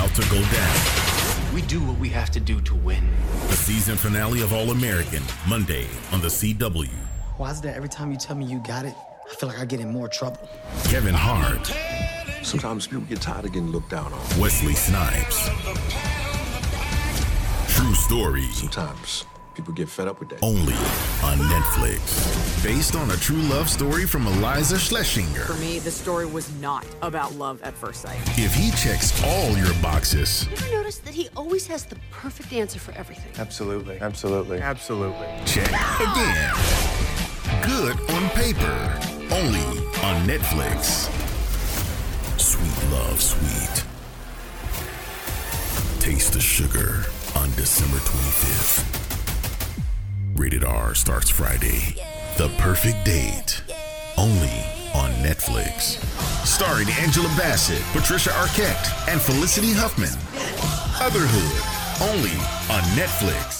about to go down. We do what we have to do to win. The season finale of All American, Monday on the CW. Why is it that every time you tell me you got it, I feel like I get in more trouble? Kevin Hart. Sometimes people get tired of getting looked down on. Wesley Snipes. True story. Sometimes people get fed up with that. Only on Netflix. Based on a true love story from Eliza Schlesinger. For me, the story was not about love at first sight. If he checks all your boxes. You ever notice that he always has the perfect answer for everything? Absolutely. Absolutely. Absolutely. Check again. Good on paper. Only on Netflix. Sweet Love Sweet. Taste the sugar on December 25th. Rated R starts Friday. The Perfect Date. Only on Netflix. Starring Angela Bassett, Patricia Arquette, and Felicity Huffman. Otherhood. Only on Netflix.